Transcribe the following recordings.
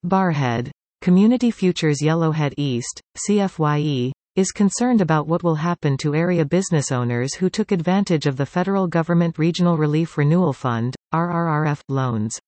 Barrhead. Community Futures Yellowhead East, CFYE, is concerned about what will happen to area business owners who took advantage of the federal government Regional Relief Renewal Fund, RRRF, loans.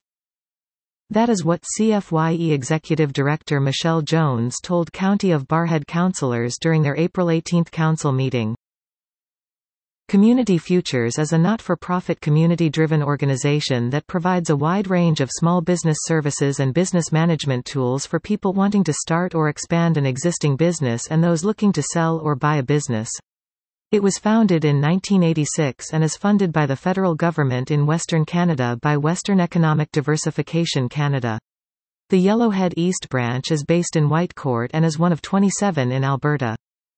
That is what CFYE Executive Director Michelle Jones told County of Barrhead councillors during their April 18 council meeting. Community Futures is a not-for-profit community-driven organization that provides a wide range of small business services and business management tools for people wanting to start or expand an existing business and those looking to sell or buy a business. It was founded in 1986 and is funded by the federal government in Western Canada by Western Economic Diversification Canada. The Yellowhead East branch is based in Whitecourt and is one of 27 in Alberta.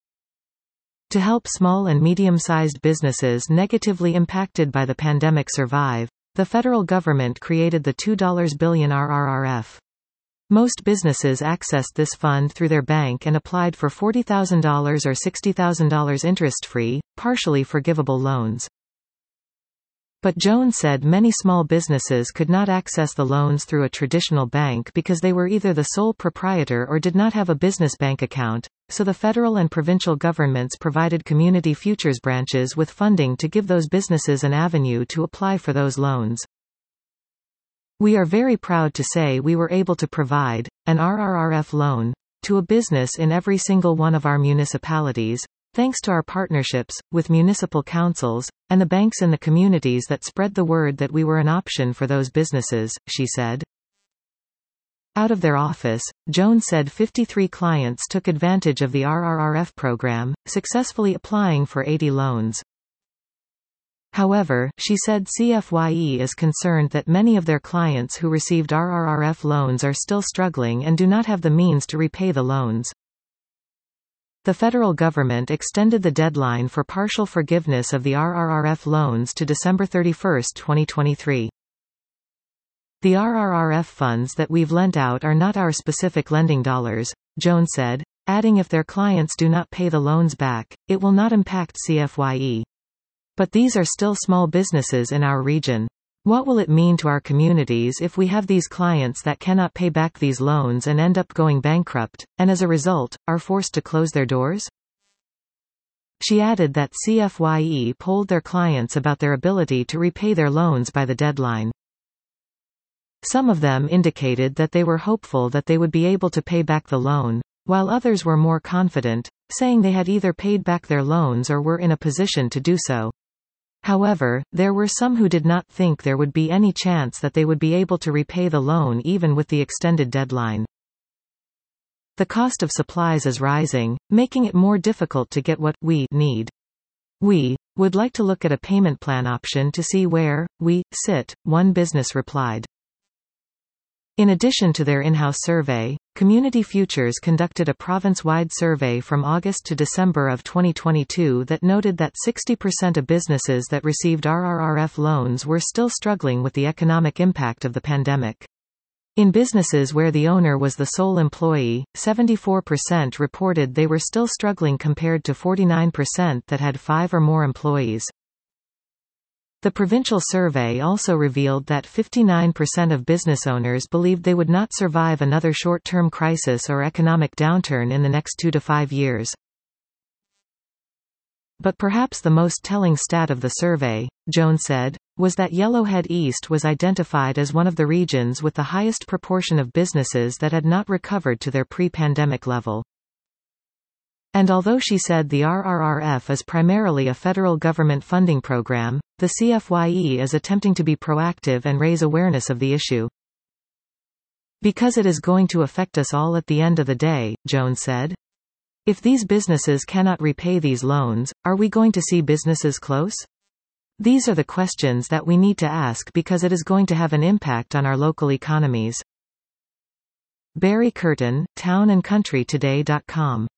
To help small and medium-sized businesses negatively impacted by the pandemic survive, the federal government created the $2 billion RRRF. Most businesses accessed this fund through their bank and applied for $40,000 or $60,000 interest-free, partially forgivable loans. But Jones said many small businesses could not access the loans through a traditional bank because they were either the sole proprietor or did not have a business bank account, so the federal and provincial governments provided Community Futures branches with funding to give those businesses an avenue to apply for those loans. We are very proud to say we were able to provide an RRRF loan to a business in every single one of our municipalities, thanks to our partnerships with municipal councils and the banks in the communities that spread the word that we were an option for those businesses, she said. Out of their office, Jones said 53 clients took advantage of the RRRF program, successfully applying for 80 loans. However, she said CFYE is concerned that many of their clients who received RRRF loans are still struggling and do not have the means to repay the loans. The federal government extended the deadline for partial forgiveness of the RRRF loans to December 31, 2023. The RRRF funds that we've lent out are not our specific lending dollars, Jones said, adding if their clients do not pay the loans back, it will not impact CFYE. But these are still small businesses in our region. What will it mean to our communities if we have these clients that cannot pay back these loans and end up going bankrupt, and as a result, are forced to close their doors? She added that CFYE polled their clients about their ability to repay their loans by the deadline. Some of them indicated that they were hopeful that they would be able to pay back the loan, while others were more confident, saying they had either paid back their loans or were in a position to do so. However, there were some who did not think there would be any chance that they would be able to repay the loan even with the extended deadline. The cost of supplies is rising, making it more difficult to get what we need. We would like to look at a payment plan option to see where we sit, one business replied. In addition to their in-house survey, Community Futures conducted a province-wide survey from August to December of 2022 that noted that 60% of businesses that received RRRF loans were still struggling with the economic impact of the pandemic. In businesses where the owner was the sole employee, 74% reported they were still struggling compared to 49% that had 5 or more employees. The provincial survey also revealed that 59% of business owners believed they would not survive another short-term crisis or economic downturn in the next 2 to 5 years. But perhaps the most telling stat of the survey, Jones said, was that Yellowhead East was identified as one of the regions with the highest proportion of businesses that had not recovered to their pre-pandemic level. And although she said the RRRF is primarily a federal government funding program, the CFYE is attempting to be proactive and raise awareness of the issue. Because it is going to affect us all at the end of the day, Jones said. If these businesses cannot repay these loans, are we going to see businesses close? These are the questions that we need to ask because it is going to have an impact on our local economies. Barry Curtin, townandcountrytoday.com